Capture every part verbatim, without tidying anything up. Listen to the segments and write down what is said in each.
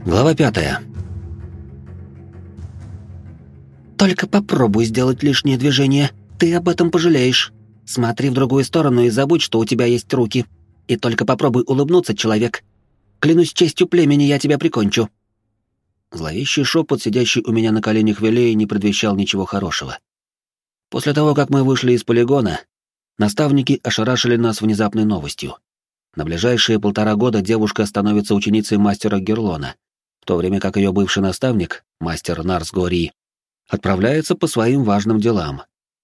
Глава пятая. «Только попробуй сделать лишнее движение, ты об этом пожалеешь. Смотри в другую сторону и забудь, что у тебя есть руки. И только попробуй улыбнуться, человек. Клянусь честью племени, я тебя прикончу». Зловещий шепот, сидящий у меня на коленях Вилеи, не предвещал ничего хорошего. После того, как мы вышли из полигона, наставники ошарашили нас внезапной новостью. На ближайшие полтора года девушка становится ученицей мастера Герлона, в то время как ее бывший наставник, мастер Нарс Гори, отправляется по своим важным делам.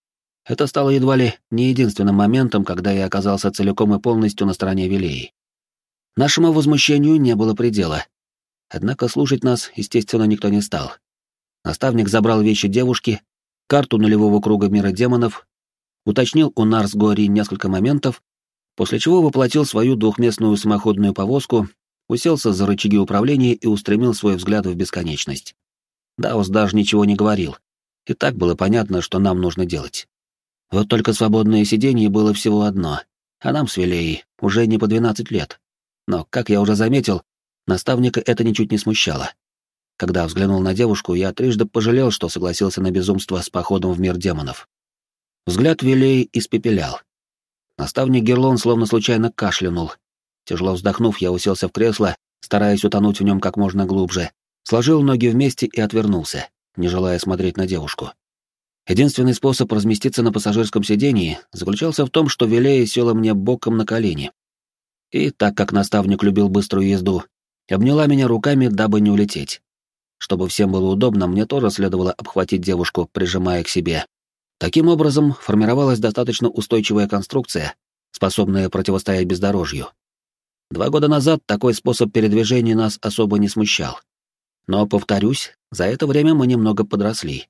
Это стало едва ли не единственным моментом, когда я оказался целиком и полностью на стороне Вилеи. Нашему возмущению не было предела. Однако слушать нас, естественно, никто не стал. Наставник забрал вещи девушки, карту нулевого круга мира демонов, уточнил у Нарс Гори несколько моментов, после чего воплотил свою двухместную самоходную повозку, уселся за рычаги управления и устремил свой взгляд в бесконечность. Даос даже ничего не говорил, и так было понятно, что нам нужно делать. Вот только свободное сиденье было всего одно, а нам с Вилеей уже не по двенадцать лет. Но, как я уже заметил, наставника это ничуть не смущало. Когда взглянул на девушку, я трижды пожалел, что согласился на безумство с походом в мир демонов. Взгляд Вилеи испепелял. Наставник Герлон словно случайно кашлянул. Тяжело вздохнув, я уселся в кресло, стараясь утонуть в нем как можно глубже, сложил ноги вместе и отвернулся, не желая смотреть на девушку. Единственный способ разместиться на пассажирском сидении заключался в том, что Вилея села мне боком на колени. И, так как наставник любил быструю езду, обняла меня руками, дабы не улететь. Чтобы всем было удобно, мне тоже следовало обхватить девушку, прижимая к себе. Таким образом, формировалась достаточно устойчивая конструкция, способная противостоять бездорожью. Два года назад такой способ передвижения нас особо не смущал. Но, повторюсь, за это время мы немного подросли.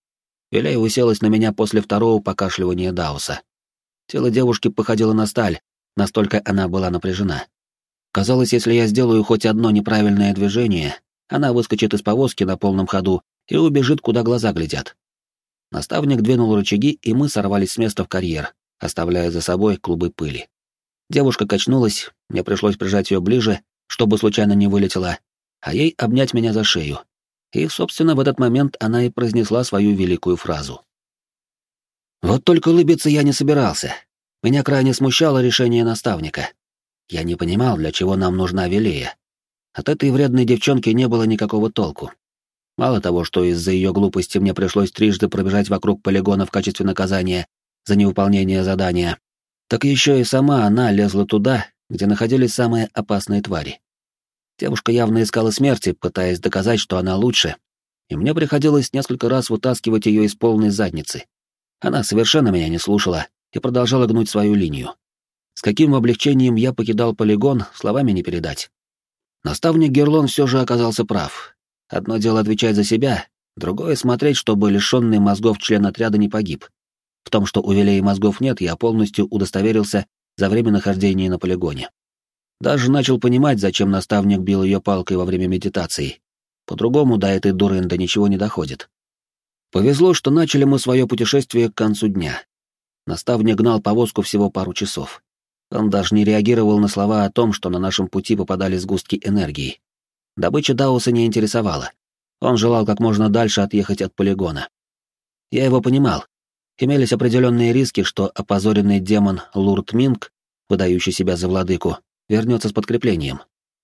Вилея уселась на меня после второго покашливания Даоса. Тело девушки походило на сталь, настолько она была напряжена. Казалось, если я сделаю хоть одно неправильное движение, она выскочит из повозки на полном ходу и убежит, куда глаза глядят. Наставник двинул рычаги, и мы сорвались с места в карьер, оставляя за собой клубы пыли. Девушка качнулась, мне пришлось прижать ее ближе, чтобы случайно не вылетела, а ей обнять меня за шею. И, собственно, в этот момент она и произнесла свою великую фразу. Вот только улыбиться я не собирался. Меня крайне смущало решение наставника. Я не понимал, для чего нам нужна Вилея. От этой вредной девчонки не было никакого толку. Мало того, что из-за ее глупости мне пришлось трижды пробежать вокруг полигона в качестве наказания за невыполнение задания, так еще и сама она лезла туда, где находились самые опасные твари. Девушка явно искала смерти, пытаясь доказать, что она лучше, и мне приходилось несколько раз вытаскивать ее из полной задницы. Она совершенно меня не слушала и продолжала гнуть свою линию. С каким облегчением я покидал полигон, словами не передать. Наставник Герлон все же оказался прав. Одно дело отвечать за себя, другое — смотреть, чтобы лишенный мозгов член отряда не погиб. В том, что у Вилеи мозгов нет, я полностью удостоверился за время нахождения на полигоне. Даже начал понимать, зачем наставник бил ее палкой во время медитации. По-другому до этой дурынды ничего не доходит. Повезло, что начали мы свое путешествие к концу дня. Наставник гнал повозку всего пару часов. Он даже не реагировал на слова о том, что на нашем пути попадали сгустки энергии. Добыча Даоса не интересовала. Он желал как можно дальше отъехать от полигона. Я его понимал. Имелись определенные риски, что опозоренный демон Лурд Минг, выдающий себя за владыку, вернется с подкреплением.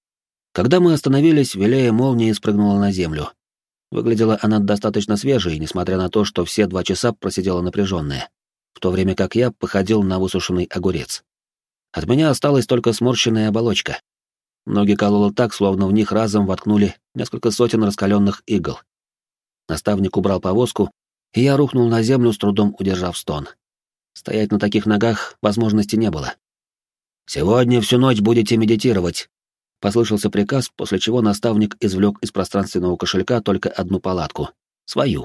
Когда мы остановились, Вилея молнией спрыгнула на землю. Выглядела она достаточно свежей, несмотря на то, что все два часа просидела напряженная, в то время как я походил на высушенный огурец. От меня осталась только сморщенная оболочка. Ноги кололо так, словно в них разом воткнули несколько сотен раскаленных игл. Наставник убрал повозку, и я рухнул на землю, с трудом удержав стон. Стоять на таких ногах возможности не было. «Сегодня всю ночь будете медитировать», — послышался приказ, после чего наставник извлек из пространственного кошелька только одну палатку — свою.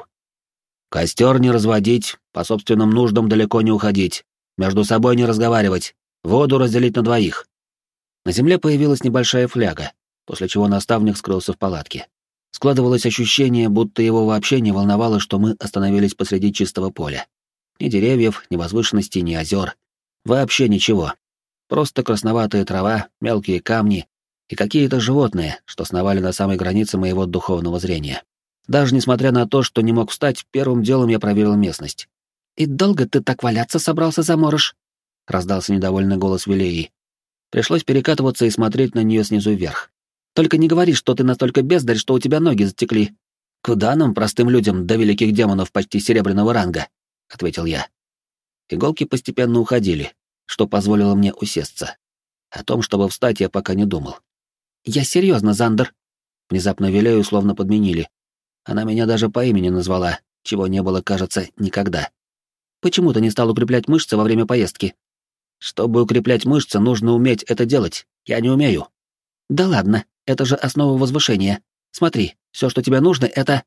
«Костер не разводить, по собственным нуждам далеко не уходить, между собой не разговаривать, воду разделить на двоих». На земле появилась небольшая фляга, после чего наставник скрылся в палатке. Складывалось ощущение, будто его вообще не волновало, что мы остановились посреди чистого поля. Ни деревьев, ни возвышенностей, ни озер. Вообще ничего. Просто красноватая трава, мелкие камни и какие-то животные, что сновали на самой границе моего духовного зрения. Даже несмотря на то, что не мог встать, первым делом я проверил местность. «И долго ты так валяться собрался, заморыш?» — раздался недовольный голос Вилеи. Пришлось перекатываться и смотреть на нее снизу вверх. «Только не говори, что ты настолько бездарь, что у тебя ноги затекли. Куда нам, простым людям, до великих демонов почти серебряного ранга?» — ответил я. Иголки постепенно уходили, что позволило мне усесться. О том, чтобы встать, я пока не думал. «Я серьезно, Зандер!» Внезапно Вилею словно подменили. Она меня даже по имени назвала, чего не было, кажется, никогда. «Почему ты не стал укреплять мышцы во время поездки?» «Чтобы укреплять мышцы, нужно уметь это делать. Я не умею». «Да ладно, это же основа возвышения. Смотри, все, что тебе нужно, это...»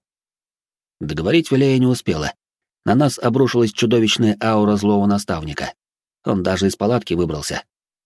Договорить Вилея не успела. На нас обрушилась чудовищная аура злого наставника. Он даже из палатки выбрался.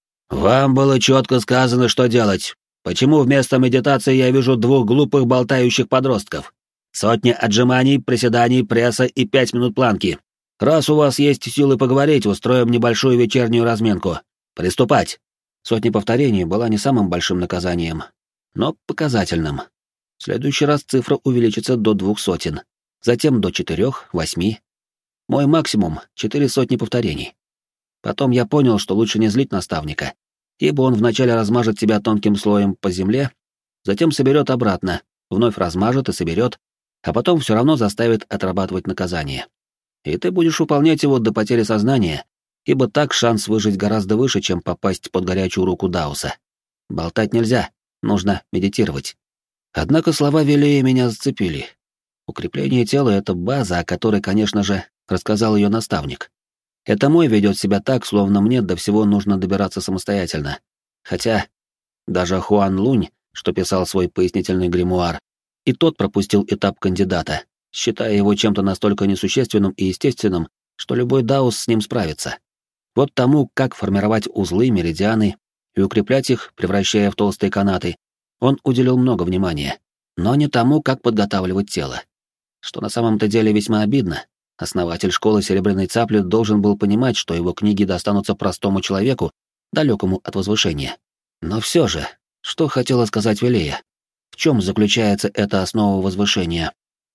«Вам было четко сказано, что делать. Почему вместо медитации я вижу двух глупых болтающих подростков? Сотня отжиманий, приседаний, пресса и пять минут планки. Раз у вас есть силы поговорить, устроим небольшую вечернюю разминку. Приступать!» Сотня повторений была не самым большим наказанием, но показательным. В следующий раз цифра увеличится до двух сотен, затем до четырех, восьми. Мой максимум — четыре сотни повторений. Потом я понял, что лучше не злить наставника, ибо он вначале размажет тебя тонким слоем по земле, затем соберет обратно, вновь размажет и соберет, а потом все равно заставит отрабатывать наказание. И ты будешь выполнять его до потери сознания, ибо так шанс выжить гораздо выше, чем попасть под горячую руку Дауса. Болтать нельзя, нужно медитировать. Однако слова Вилея меня зацепили. Укрепление тела — это база, о которой, конечно же, рассказал ее наставник. Это мой ведет себя так, словно мне до всего нужно добираться самостоятельно. Хотя даже Хуан Лунь, что писал свой пояснительный гримуар, и тот пропустил этап кандидата, считая его чем-то настолько несущественным и естественным, что любой даус с ним справится. Вот тому, как формировать узлы, меридианы и укреплять их, превращая в толстые канаты, он уделил много внимания, но не тому, как подготавливать тело. Что на самом-то деле весьма обидно. Основатель школы Серебряной Цапли должен был понимать, что его книги достанутся простому человеку, далекому от возвышения. Но все же, что хотела сказать Вилея? В чем заключается эта основа возвышения?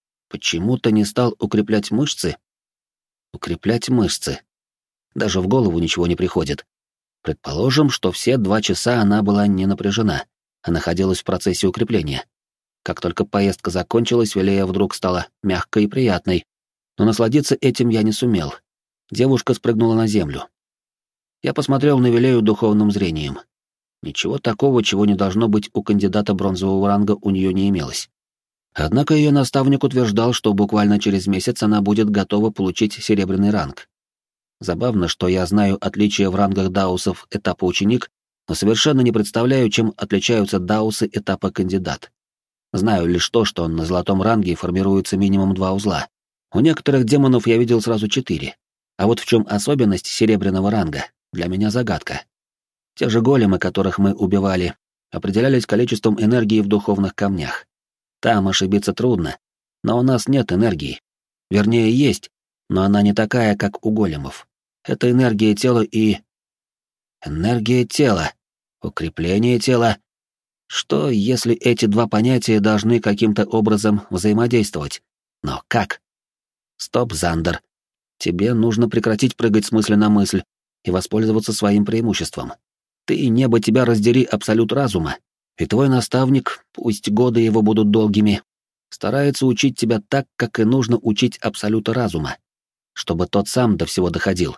Почему ты не стал укреплять мышцы? Укреплять мышцы. Даже в голову ничего не приходит. Предположим, что все два часа она была не напряжена, а находилась в процессе укрепления. Как только поездка закончилась, Вилея вдруг стала мягкой и приятной, но насладиться этим я не сумел. Девушка спрыгнула на землю. Я посмотрел на Вилею духовным зрением. Ничего такого, чего не должно быть у кандидата бронзового ранга, у нее не имелось. Однако ее наставник утверждал, что буквально через месяц она будет готова получить серебряный ранг. Забавно, что я знаю отличия в рангах даусов этапа ученик, но совершенно не представляю, чем отличаются даусы этапа кандидат. Знаю лишь то, что на золотом ранге формируется минимум два узла. У некоторых демонов я видел сразу четыре. А вот в чем особенность серебряного ранга, для меня загадка. Те же големы, которых мы убивали, определялись количеством энергии в духовных камнях. Там ошибиться трудно, но у нас нет энергии. Вернее, есть, но она не такая, как у големов. Это энергия тела и... Энергия тела. Укрепление тела. Что, если эти два понятия должны каким-то образом взаимодействовать? Но как? Стоп, Зандер. Тебе нужно прекратить прыгать с мысли на мысль и воспользоваться своим преимуществом. Ты и небо тебя раздери абсолют разума, и твой наставник, пусть годы его будут долгими, старается учить тебя так, как и нужно учить абсолюта разума, чтобы тот сам до всего доходил.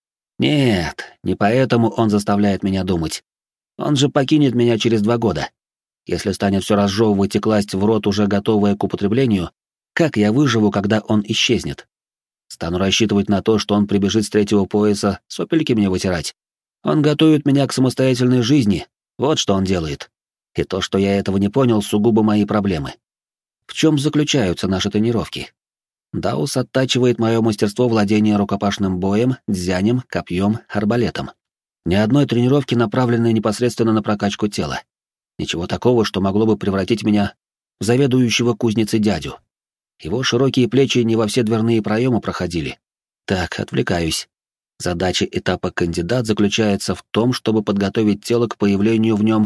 Нет, не поэтому он заставляет меня думать. Он же покинет меня через два года. Если станет все разжевывать и класть в рот уже готовое к употреблению, как я выживу, когда он исчезнет? Стану рассчитывать на то, что он прибежит с третьего пояса, сопельки мне вытирать. Он готовит меня к самостоятельной жизни, вот что он делает. И то, что я этого не понял, сугубо мои проблемы. В чем заключаются наши тренировки? Даус оттачивает мое мастерство владения рукопашным боем, дзянем, копьем, арбалетом. Ни одной тренировки, направленной непосредственно на прокачку тела. Ничего такого, что могло бы превратить меня в заведующего кузницей дядю. Его широкие плечи не во все дверные проемы проходили. Так, отвлекаюсь. Задача этапа кандидат заключается в том, чтобы подготовить тело к появлению в нем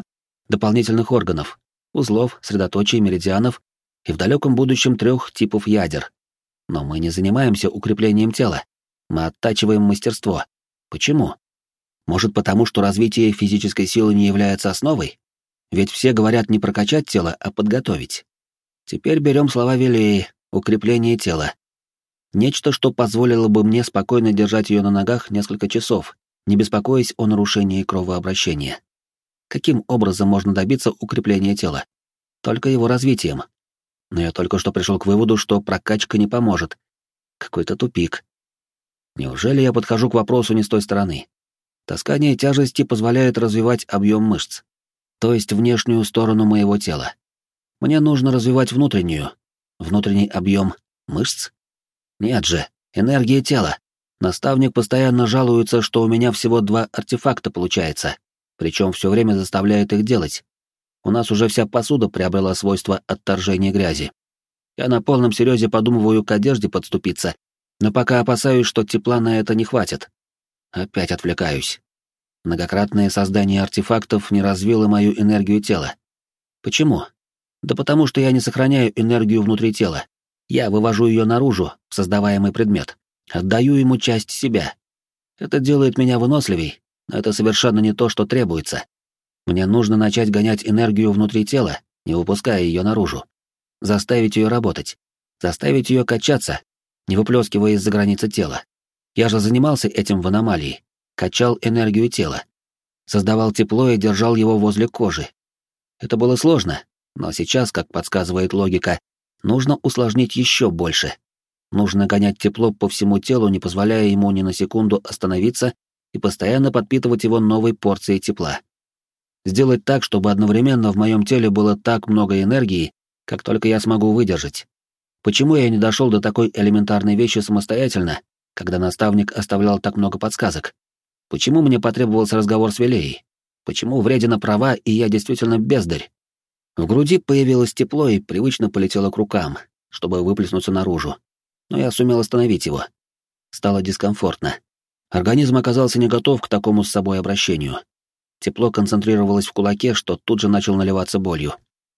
дополнительных органов, узлов, средоточий, меридианов и в далеком будущем трех типов ядер. Но мы не занимаемся укреплением тела, мы оттачиваем мастерство. Почему? Может, потому что развитие физической силы не является основой? Ведь все говорят не прокачать тело, а подготовить. Теперь берем слова Вилеи — укрепление тела. Нечто, что позволило бы мне спокойно держать ее на ногах несколько часов, не беспокоясь о нарушении кровообращения. Каким образом можно добиться укрепления тела? Только его развитием. Но я только что пришел к выводу, что прокачка не поможет. Какой-то тупик. Неужели я подхожу к вопросу не с той стороны? Таскание тяжести позволяет развивать объем мышц, то есть внешнюю сторону моего тела. Мне нужно развивать внутреннюю. Внутренний объем мышц? Нет же, энергия тела. Наставник постоянно жалуется, что у меня всего два артефакта получается, причем все время заставляет их делать. У нас уже вся посуда приобрела свойство отторжения грязи. Я на полном серьезе подумываю к одежде подступиться, но пока опасаюсь, что тепла на это не хватит. Опять отвлекаюсь. Многократное создание артефактов не развило мою энергию тела. Почему? Да потому что я не сохраняю энергию внутри тела. Я вывожу ее наружу, в создаваемый предмет. Отдаю ему часть себя. Это делает меня выносливей, но это совершенно не то, что требуется. Мне нужно начать гонять энергию внутри тела, не выпуская ее наружу. Заставить ее работать. Заставить ее качаться, не выплескивая из-за границы тела. Я же занимался этим в аномалии. Качал энергию тела. Создавал тепло и держал его возле кожи. Это было сложно, но сейчас, как подсказывает логика, нужно усложнить еще больше. Нужно гонять тепло по всему телу, не позволяя ему ни на секунду остановиться и постоянно подпитывать его новой порцией тепла. Сделать так, чтобы одновременно в моем теле было так много энергии, как только я смогу выдержать. Почему я не дошел до такой элементарной вещи самостоятельно, когда наставник оставлял так много подсказок? Почему мне потребовался разговор с Вилеей? Почему вредина права, и я действительно бездарь? В груди появилось тепло и привычно полетело к рукам, чтобы выплеснуться наружу. Но я сумел остановить его. Стало дискомфортно. Организм оказался не готов к такому с собой обращению. Тепло концентрировалось в кулаке, что тут же начал наливаться болью.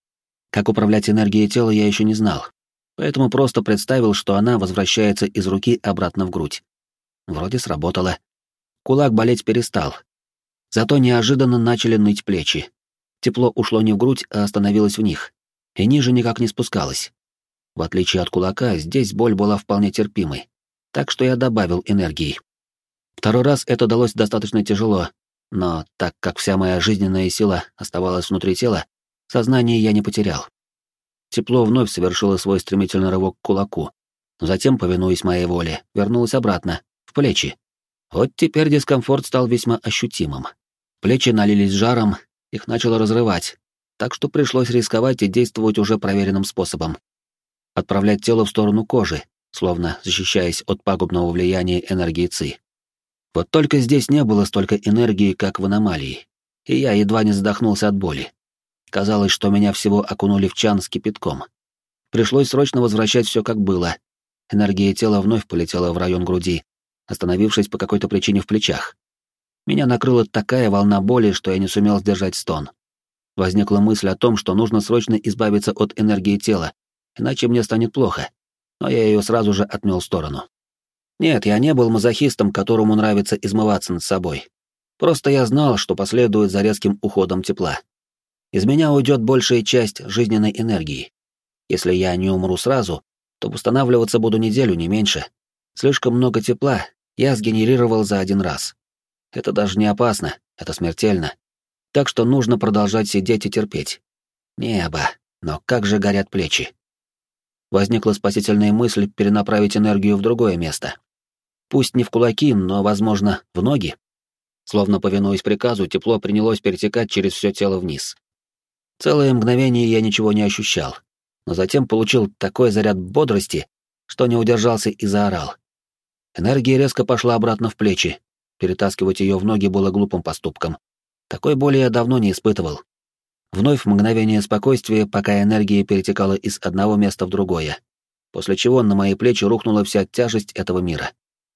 Как управлять энергией тела, я еще не знал, поэтому просто представил, что она возвращается из руки обратно в грудь. Вроде сработало. Кулак болеть перестал. Зато неожиданно начали ныть плечи. Тепло ушло не в грудь, а остановилось в них. И ниже никак не спускалось. В отличие от кулака, здесь боль была вполне терпимой. Так что я добавил энергии. Второй раз это далось достаточно тяжело, но так как вся моя жизненная сила оставалась внутри тела, сознание я не потерял. Тепло вновь совершило свой стремительный рывок к кулаку, но затем, повинуясь моей воле, вернулось обратно, в плечи. Вот теперь дискомфорт стал весьма ощутимым. Плечи налились жаром, их начало разрывать, так что пришлось рисковать и действовать уже проверенным способом. Отправлять тело в сторону кожи, словно защищаясь от пагубного влияния энергии Ци. Вот только здесь не было столько энергии, как в аномалии, и я едва не задохнулся от боли. Казалось, что меня всего окунули в чан с кипятком. Пришлось срочно возвращать все как было. Энергия тела вновь полетела в район груди, остановившись по какой-то причине в плечах. Меня накрыла такая волна боли, что я не сумел сдержать стон. Возникла мысль о том, что нужно срочно избавиться от энергии тела, иначе мне станет плохо, но я ее сразу же отмел в сторону. Нет, я не был мазохистом, которому нравится измываться над собой. Просто я знал, что последует за резким уходом тепла. Из меня уйдет большая часть жизненной энергии. Если я не умру сразу, то восстанавливаться буду неделю, не меньше. Слишком много тепла я сгенерировал за один раз. Это даже не опасно, это смертельно. Так что нужно продолжать сидеть и терпеть. Небо, но как же горят плечи. Возникла спасительная мысль перенаправить энергию в другое место. Пусть не в кулаки, но, возможно, в ноги. Словно повинуясь приказу, тепло принялось перетекать через все тело вниз. Целое мгновение я ничего не ощущал, но затем получил такой заряд бодрости, что не удержался и заорал. Энергия резко пошла обратно в плечи. Перетаскивать ее в ноги было глупым поступком. Такой боли я давно не испытывал. Вновь мгновение спокойствия, пока энергия перетекала из одного места в другое, после чего на мои плечи рухнула вся тяжесть этого мира.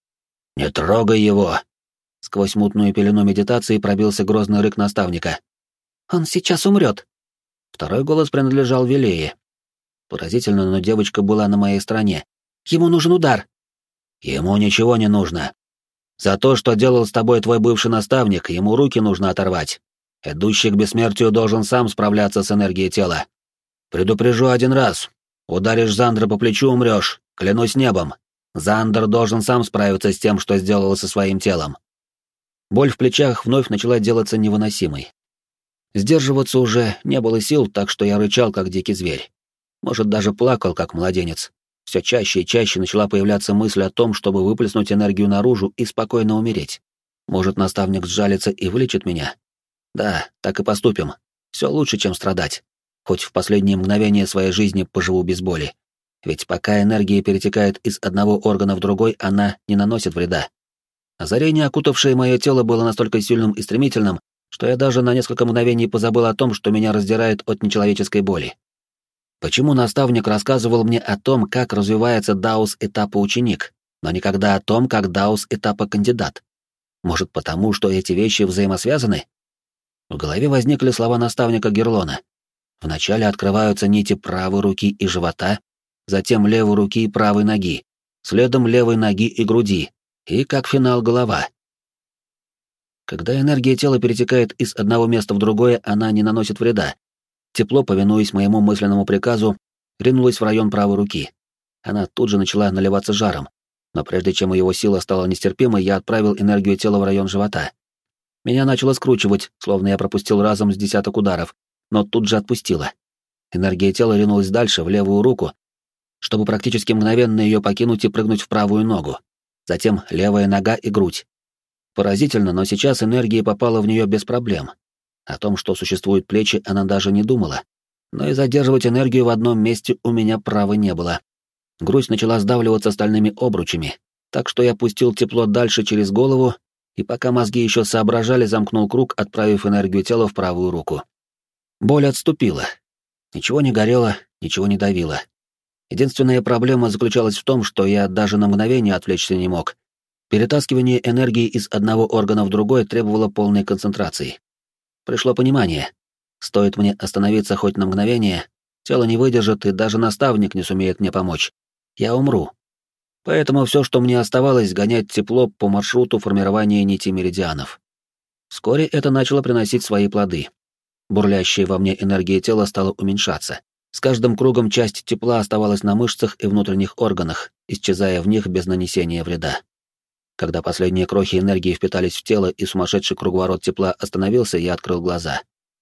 «Не трогай его!» Сквозь мутную пелену медитации пробился грозный рык наставника. Он сейчас умрет. Второй голос принадлежал Вилее. Поразительно, но девочка была на моей стороне. Ему нужен удар. Ему ничего не нужно. За то, что делал с тобой твой бывший наставник, ему руки нужно оторвать. Идущий к бессмертию должен сам справляться с энергией тела. Предупрежу один раз. Ударишь Зандра по плечу — умрешь. Клянусь небом. Зандер должен сам справиться с тем, что сделал со своим телом. Боль в плечах вновь начала делаться невыносимой. Сдерживаться уже не было сил, так что я рычал, как дикий зверь. Может, даже плакал, как младенец. Все чаще и чаще начала появляться мысль о том, чтобы выплеснуть энергию наружу и спокойно умереть. Может, наставник сжалится и вылечит меня? Да, так и поступим. Все лучше, чем страдать. Хоть в последние мгновения своей жизни поживу без боли. Ведь пока энергия перетекает из одного органа в другой, она не наносит вреда. Озарение, окутавшее мое тело, было настолько сильным и стремительным, что я даже на несколько мгновений позабыл о том, что меня раздирает от нечеловеческой боли. Почему наставник рассказывал мне о том, как развивается даус этапа ученик, но никогда о том, как даус этапа кандидат? Может, потому, что эти вещи взаимосвязаны? В голове возникли слова наставника Герлона. Вначале открываются нити правой руки и живота, затем левой руки и правой ноги, следом левой ноги и груди, и, как финал, голова. Когда энергия тела перетекает из одного места в другое, она не наносит вреда. Тепло, повинуясь моему мысленному приказу, ринулось в район правой руки. Она тут же начала наливаться жаром, но прежде чем его сила стала нестерпимой, я отправил энергию тела в район живота. Меня начало скручивать, словно я пропустил разом с десяток ударов, но тут же отпустила. Энергия тела ринулась дальше, в левую руку, чтобы практически мгновенно ее покинуть и прыгнуть в правую ногу. Затем левая нога и грудь. Поразительно, но сейчас энергия попала в нее без проблем. О том, что существуют плечи, она даже не думала. Но и задерживать энергию в одном месте у меня права не было. Грудь начала сдавливаться стальными обручами, так что я пустил тепло дальше через голову, и пока мозги еще соображали, замкнул круг, отправив энергию тела в правую руку. Боль отступила. Ничего не горело, ничего не давило. Единственная проблема заключалась в том, что я даже на мгновение отвлечься не мог. Перетаскивание энергии из одного органа в другой требовало полной концентрации. Пришло понимание. Стоит мне остановиться хоть на мгновение, тело не выдержит, и даже наставник не сумеет мне помочь. Я умру. Поэтому все, что мне оставалось, гонять тепло по маршруту формирования нити меридианов. Вскоре это начало приносить свои плоды. Бурлящая во мне энергия тела стала уменьшаться. С каждым кругом часть тепла оставалась на мышцах и внутренних органах, исчезая в них без нанесения вреда. Когда последние крохи энергии впитались в тело и сумасшедший круговорот тепла остановился, я открыл глаза.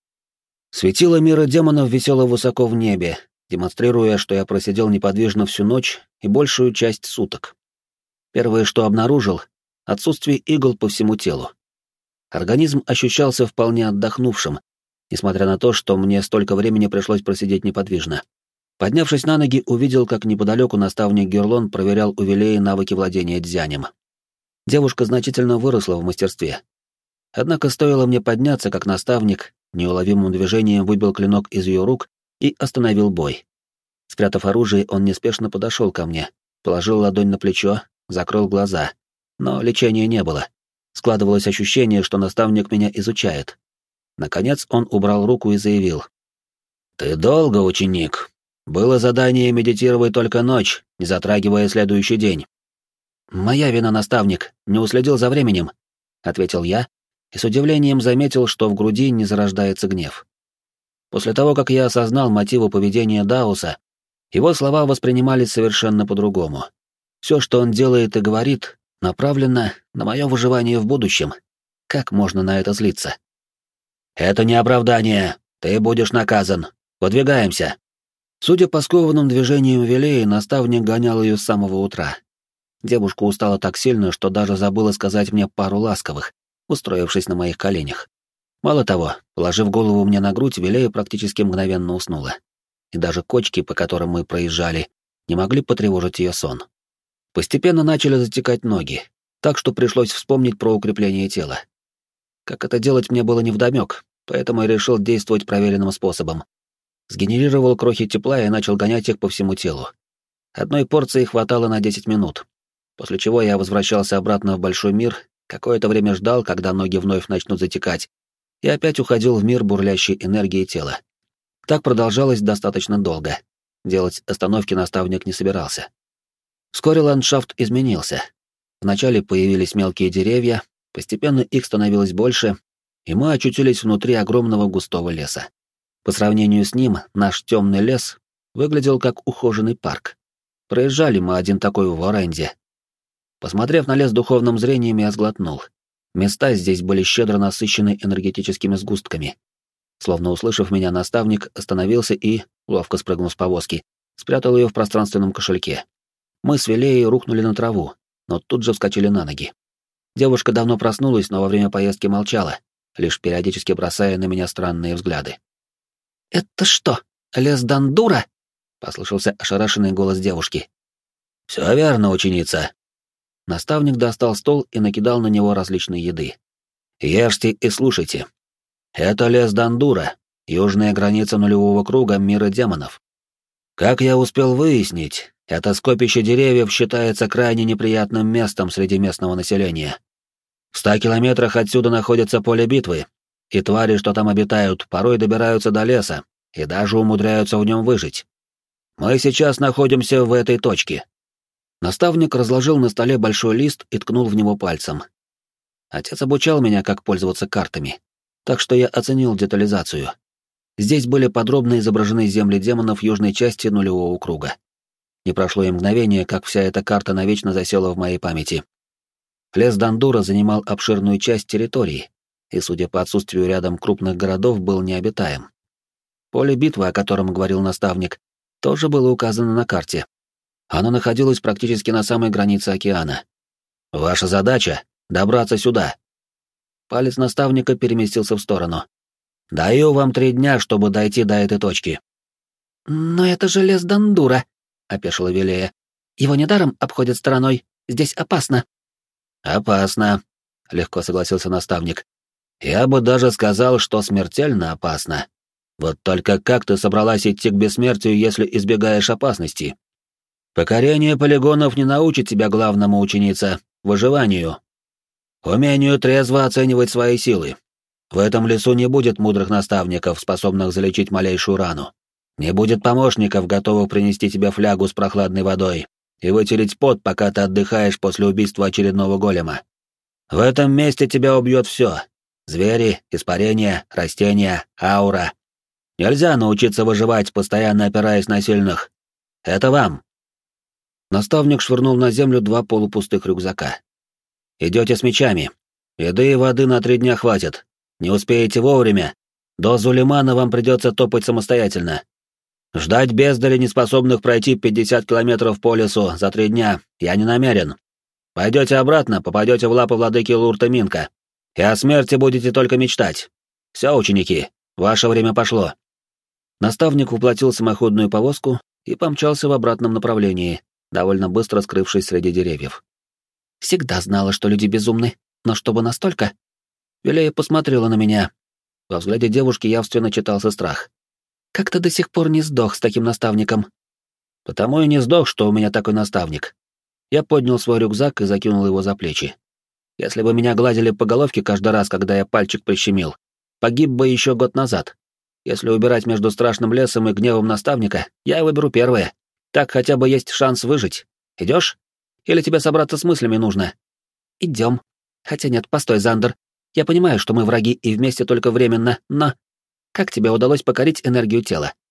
Светило мира демонов висело высоко в небе, демонстрируя, что я просидел неподвижно всю ночь и большую часть суток. Первое, что обнаружил — отсутствие игл по всему телу. Организм ощущался вполне отдохнувшим, несмотря на то, что мне столько времени пришлось просидеть неподвижно. Поднявшись на ноги, увидел, как неподалеку наставник Герлон проверял у Вилеи навыки владения дзянем. Девушка значительно выросла в мастерстве. Однако стоило мне подняться, как наставник неуловимым движением выбил клинок из ее рук и остановил бой. Спрятав оружие, он неспешно подошел ко мне, положил ладонь на плечо, закрыл глаза. Но лечения не было. Складывалось ощущение, что наставник меня изучает. Наконец он убрал руку и заявил. «Ты долго, ученик. Было задание медитировать только ночь, не затрагивая следующий день». «Моя вина, наставник, не уследил за временем», — ответил я, и с удивлением заметил, что в груди не зарождается гнев. После того, как я осознал мотивы поведения Дауса, его слова воспринимались совершенно по-другому. Все, что он делает и говорит, направлено на мое выживание в будущем. Как можно на это злиться? «Это не оправдание. Ты будешь наказан. Подвигаемся». Судя по скованным движениям Вилеи, наставник гонял ее с самого утра. Девушка устала так сильно, что даже забыла сказать мне пару ласковых, устроившись на моих коленях. Мало того, положив голову мне на грудь, Вилея практически мгновенно уснула. И даже кочки, по которым мы проезжали, не могли потревожить ее сон. Постепенно начали затекать ноги, так что пришлось вспомнить про укрепление тела. Как это делать, мне было невдомёк, поэтому я решил действовать проверенным способом. Сгенерировал крохи тепла и начал гонять их по всему телу. Одной порции хватало на десять минут, после чего я возвращался обратно в большой мир, какое-то время ждал, когда ноги вновь начнут затекать, и опять уходил в мир бурлящей энергии тела. Так продолжалось достаточно долго. Делать остановки наставник не собирался. Вскоре ландшафт изменился. Вначале появились мелкие деревья, постепенно их становилось больше, и мы очутились внутри огромного густого леса. По сравнению с ним, наш темный лес выглядел как ухоженный парк. Проезжали мы один такой в Оренде. Посмотрев на лес духовным зрением, я сглотнул. Места здесь были щедро насыщены энергетическими сгустками. Словно услышав меня, наставник остановился и, ловко спрыгнув с повозки, спрятал ее в пространственном кошельке. Мы с Вилеей рухнули на траву, но тут же вскочили на ноги. Девушка давно проснулась, но во время поездки молчала, лишь периодически бросая на меня странные взгляды. «Это что, лес Дандура?» — послышался ошарашенный голос девушки. «Все верно, ученица». Наставник достал стол и накидал на него различной еды. «Ешьте и слушайте. Это лес Дандура, южная граница нулевого круга мира демонов. Как я успел выяснить, это скопище деревьев считается крайне неприятным местом среди местного населения. В ста километрах отсюда находится поле битвы, и твари, что там обитают, порой добираются до леса и даже умудряются в нем выжить. Мы сейчас находимся в этой точке». Наставник разложил на столе большой лист и ткнул в него пальцем. Отец обучал меня, как пользоваться картами, так что я оценил детализацию. Здесь были подробно изображены земли демонов южной части нулевого круга. Не прошло и мгновение, как вся эта карта навечно засела в моей памяти. Лес Дандура занимал обширную часть территории, и, судя по отсутствию рядом крупных городов, был необитаем. Поле битвы, о котором говорил наставник, тоже было указано на карте. Оно находилось практически на самой границе океана. «Ваша задача — добраться сюда». Палец наставника переместился в сторону. «Даю вам три дня, чтобы дойти до этой точки». «Но это же лес Дандура», — опешила Вилея. «Его недаром обходят стороной. Здесь опасно». «Опасно», — легко согласился наставник. «Я бы даже сказал, что смертельно опасно. Вот только как ты собралась идти к бессмертию, если избегаешь опасности? Покорение полигонов не научит тебя главному, ученица, выживанию. Умению трезво оценивать свои силы. В этом лесу не будет мудрых наставников, способных залечить малейшую рану. Не будет помощников, готовых принести тебе флягу с прохладной водой и вытереть пот, пока ты отдыхаешь после убийства очередного голема. В этом месте тебя убьет все. Звери, испарения, растения, аура. Нельзя научиться выживать, постоянно опираясь на сильных. Это вам». Наставник швырнул на землю два полупустых рюкзака. «Идете с мечами. Еды и воды на три дня хватит. Не успеете вовремя. До Зулеймана вам придется топать самостоятельно. Ждать бездали, неспособных пройти пятьдесят километров по лесу за три дня, я не намерен. Пойдете обратно, попадете в лапы владыки Лурта-Минка, и о смерти будете только мечтать. Все, ученики, ваше время пошло». Наставник уплатил самоходную повозку и помчался в обратном направлении, довольно быстро скрывшись среди деревьев. «Всегда знала, что люди безумны, но чтобы настолько...» Вилея посмотрела на меня. Во взгляде девушки явственно читался страх. «Как ты до сих пор не сдох с таким наставником?» «Потому и не сдох, что у меня такой наставник». Я поднял свой рюкзак и закинул его за плечи. Если бы меня гладили по головке каждый раз, когда я пальчик прищемил, погиб бы еще год назад. Если убирать между страшным лесом и гневом наставника, я выберу первое. Так хотя бы есть шанс выжить. Идешь? Или тебе собраться с мыслями нужно?» «Идем. Хотя нет, постой, Зандер. Я понимаю, что мы враги и вместе только временно, но... Как тебе удалось покорить энергию тела?